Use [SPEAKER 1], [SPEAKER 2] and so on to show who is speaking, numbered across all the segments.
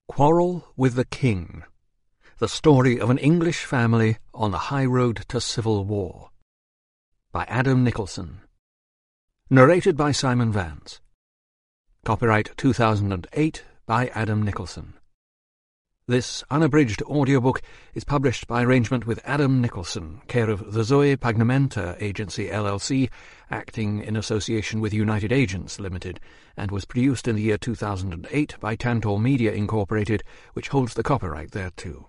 [SPEAKER 1] Quarrel with the King. The story of an English family on the high road to civil war. By Adam Nicholson. Narrated by Simon Vance. Copyright 2008 by Adam Nicholson. This unabridged audiobook is published by arrangement with Adam Nicholson, care of the Zoe Pagnamenta Agency LLC, acting in association with United Agents Limited, and was produced in the year 2008 by Tantor Media Incorporated, which holds the copyright thereto.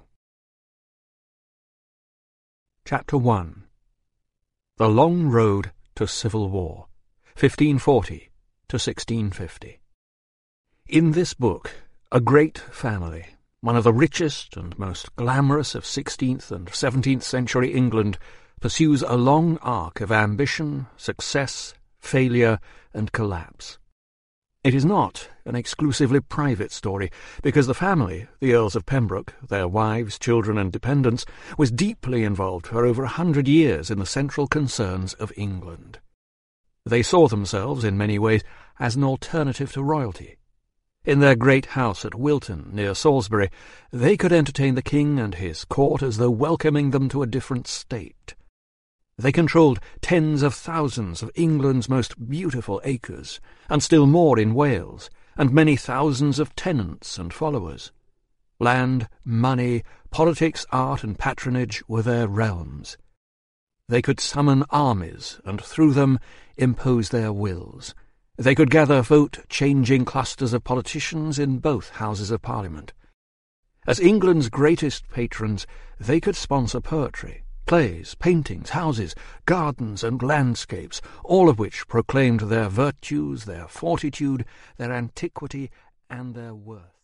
[SPEAKER 1] Chapter 1. The Long Road to Civil War, 1540 to 1650. In this book, a great family, one of the richest and most glamorous of 16th and 17th century England, pursues a long arc of ambition, success, failure, and collapse. It is not an exclusively private story, because the family, the Earls of Pembroke, their wives, children, and dependents, was deeply involved for over 100 years in the central concerns of England. They saw themselves, in many ways, as an alternative to royalty. In their great house at Wilton, near Salisbury, they could entertain the king and his court as though welcoming them to a different state. They controlled tens of thousands of England's most beautiful acres, and still more in Wales, and many thousands of tenants and followers. Land, money, politics, art, and patronage were their realms. They could summon armies, and through them impose their wills. They could gather vote-changing clusters of politicians in both Houses of Parliament. As England's greatest patrons, they could sponsor poetry, plays, paintings, houses, gardens, and landscapes, all of which proclaimed their virtues, their fortitude, their antiquity, and their worth.